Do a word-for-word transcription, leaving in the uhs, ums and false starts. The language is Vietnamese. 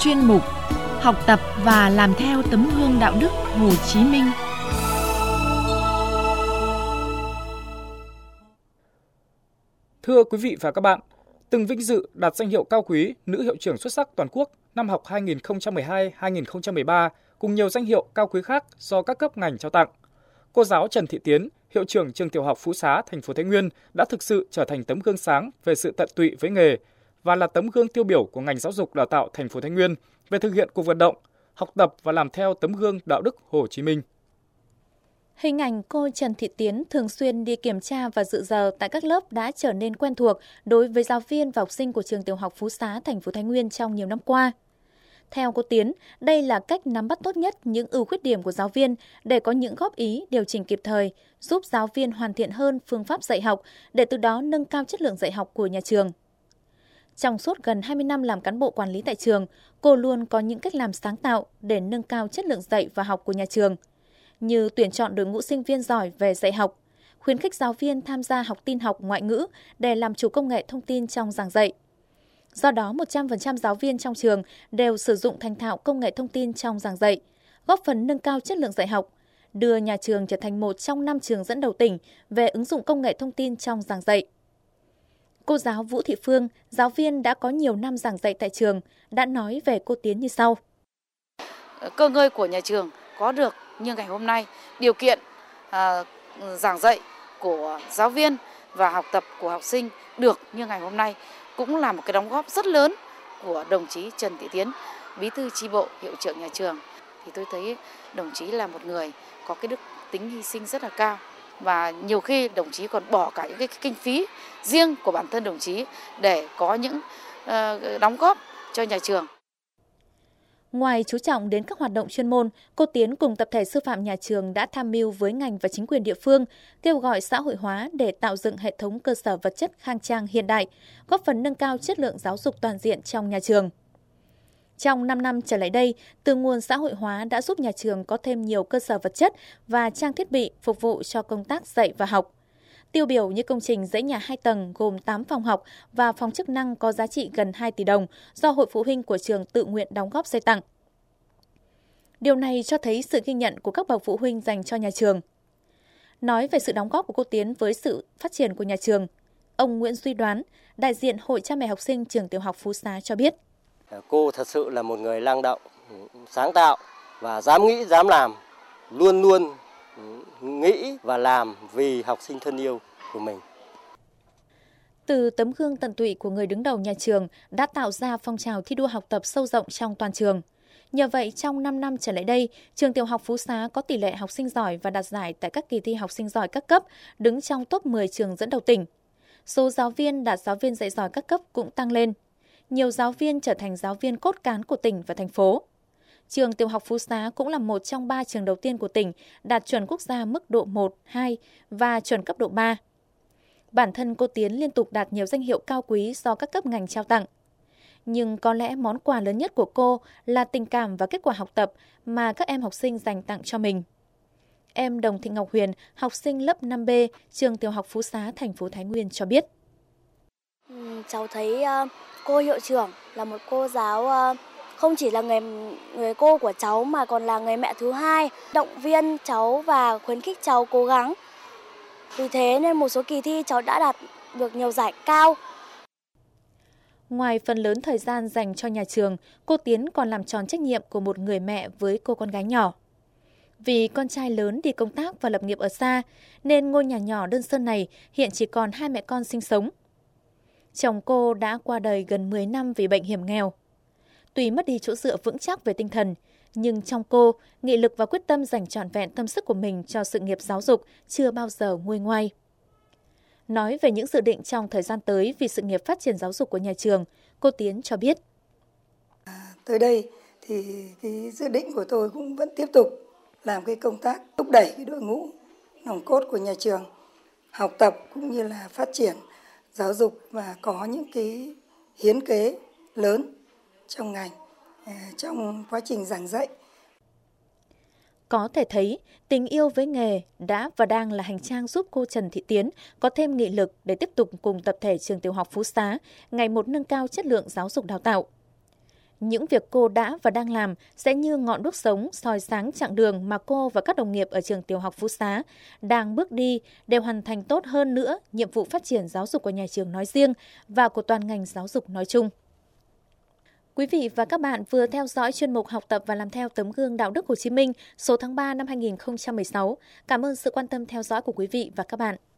chuyên mục Học tập và làm theo tấm gương đạo đức Hồ Chí Minh. Thưa quý vị và các bạn, từng vinh dự đạt danh hiệu cao quý Nữ hiệu trưởng xuất sắc toàn quốc năm học hai nghìn không trăm mười hai hai nghìn không trăm mười ba cùng nhiều danh hiệu cao quý khác do các cấp ngành trao tặng. Cô giáo Trần Thị Tiến, hiệu trưởng trường tiểu học Phú Xá, thành phố Thái Nguyên đã thực sự trở thành tấm gương sáng về sự tận tụy với nghề và là tấm gương tiêu biểu của ngành giáo dục đào tạo thành phố Thái Nguyên về thực hiện cuộc vận động học tập và làm theo tấm gương đạo đức Hồ Chí Minh. Hình ảnh cô Trần Thị Tiến thường xuyên đi kiểm tra và dự giờ tại các lớp đã trở nên quen thuộc đối với giáo viên và học sinh của trường tiểu học Phú Xá, thành phố Thái Nguyên trong nhiều năm qua. Theo cô Tiến, đây là cách nắm bắt tốt nhất những ưu khuyết điểm của giáo viên để có những góp ý, điều chỉnh kịp thời, giúp giáo viên hoàn thiện hơn phương pháp dạy học để từ đó nâng cao chất lượng dạy học của nhà trường. Trong suốt gần hai mươi năm làm cán bộ quản lý tại trường, cô luôn có những cách làm sáng tạo để nâng cao chất lượng dạy và học của nhà trường, như tuyển chọn đội ngũ sinh viên giỏi về dạy học, khuyến khích giáo viên tham gia học tin học ngoại ngữ để làm chủ công nghệ thông tin trong giảng dạy. Do đó, một trăm phần trăm giáo viên trong trường đều sử dụng thành thạo công nghệ thông tin trong giảng dạy, góp phần nâng cao chất lượng dạy học, đưa nhà trường trở thành một trong năm trường dẫn đầu tỉnh về ứng dụng công nghệ thông tin trong giảng dạy. Cô giáo Vũ Thị Phương, giáo viên đã có nhiều năm giảng dạy tại trường, đã nói về cô Tiến như sau. Cơ ngơi của nhà trường có được như ngày hôm nay, điều kiện à, giảng dạy của giáo viên và học tập của học sinh được như ngày hôm nay cũng là một cái đóng góp rất lớn của đồng chí Trần Thị Tiến, bí thư chi bộ, hiệu trưởng nhà trường. Thì tôi thấy đồng chí là một người có cái đức tính hy sinh rất là cao. Và nhiều khi đồng chí còn bỏ cả những cái kinh phí riêng của bản thân đồng chí để có những uh, đóng góp cho nhà trường. Ngoài chú trọng đến các hoạt động chuyên môn, cô Tiến cùng tập thể sư phạm nhà trường đã tham mưu với ngành và chính quyền địa phương, kêu gọi xã hội hóa để tạo dựng hệ thống cơ sở vật chất khang trang hiện đại, góp phần nâng cao chất lượng giáo dục toàn diện trong nhà trường. Trong năm năm trở lại đây, từ nguồn xã hội hóa đã giúp nhà trường có thêm nhiều cơ sở vật chất và trang thiết bị phục vụ cho công tác dạy và học. Tiêu biểu như công trình dãy nhà hai tầng gồm tám phòng học và phòng chức năng có giá trị gần hai tỷ đồng do Hội Phụ huynh của trường tự nguyện đóng góp xây tặng. Điều này cho thấy sự ghi nhận của các bậc phụ huynh dành cho nhà trường. Nói về sự đóng góp của cô Tiến với sự phát triển của nhà trường, ông Nguyễn Duy Đoán, đại diện Hội Cha mẹ học sinh trường tiểu học Phú Xá cho biết. Cô thật sự là một người năng động, sáng tạo và dám nghĩ, dám làm, luôn luôn nghĩ và làm vì học sinh thân yêu của mình. Từ tấm gương tận tụy của người đứng đầu nhà trường đã tạo ra phong trào thi đua học tập sâu rộng trong toàn trường. Nhờ vậy, trong năm năm trở lại đây, trường tiểu học Phú Xá có tỷ lệ học sinh giỏi và đạt giải tại các kỳ thi học sinh giỏi các cấp, đứng trong top mười trường dẫn đầu tỉnh. Số giáo viên đạt giáo viên dạy giỏi các cấp cũng tăng lên. Nhiều giáo viên trở thành giáo viên cốt cán của tỉnh và thành phố. Trường tiểu học Phú Xá cũng là một trong ba trường đầu tiên của tỉnh đạt chuẩn quốc gia mức độ một, hai và chuẩn cấp độ ba. Bản thân cô Tiến liên tục đạt nhiều danh hiệu cao quý do các cấp ngành trao tặng. Nhưng có lẽ món quà lớn nhất của cô là tình cảm và kết quả học tập mà các em học sinh dành tặng cho mình. Em Đồng Thị Ngọc Huyền, học sinh lớp năm B, trường tiểu học Phú Xá, thành phố Thái Nguyên cho biết. Cháu thấy uh, cô hiệu trưởng là một cô giáo uh, không chỉ là người người cô của cháu mà còn là người mẹ thứ hai, động viên cháu và khuyến khích cháu cố gắng. Vì thế nên một số kỳ thi cháu đã đạt được nhiều giải cao. Ngoài phần lớn thời gian dành cho nhà trường, cô Tiến còn làm tròn trách nhiệm của một người mẹ với cô con gái nhỏ. Vì con trai lớn đi công tác và lập nghiệp ở xa, nên ngôi nhà nhỏ đơn sơ này hiện chỉ còn hai mẹ con sinh sống. Chồng cô đã qua đời gần mười năm vì bệnh hiểm nghèo. Tuy mất đi chỗ dựa vững chắc về tinh thần, nhưng trong cô, nghị lực và quyết tâm dành trọn vẹn tâm sức của mình cho sự nghiệp giáo dục chưa bao giờ nguôi ngoai. Nói về những dự định trong thời gian tới vì sự nghiệp phát triển giáo dục của nhà trường, cô Tiến cho biết. À, tới đây thì cái dự định của tôi cũng vẫn tiếp tục làm cái công tác thúc đẩy cái đội ngũ nòng cốt của nhà trường, học tập cũng như là phát triển giáo dục và có những cái hiến kế lớn trong ngành, trong quá trình giảng dạy. Có thể thấy, tình yêu với nghề đã và đang là hành trang giúp cô Trần Thị Tiến có thêm nghị lực để tiếp tục cùng tập thể trường tiểu học Phú Xá ngày một nâng cao chất lượng giáo dục đào tạo. những việc cô đã và đang làm sẽ như ngọn đuốc sống soi sáng chặng đường mà cô và các đồng nghiệp ở trường tiểu học Phú Xá đang bước đi để hoàn thành tốt hơn nữa nhiệm vụ phát triển giáo dục của nhà trường nói riêng và của toàn ngành giáo dục nói chung. Quý vị và các bạn vừa theo dõi chuyên mục Học tập và làm theo tấm gương đạo đức Hồ Chí Minh số tháng ba năm hai nghìn không trăm mười sáu. Cảm ơn sự quan tâm theo dõi của quý vị và các bạn.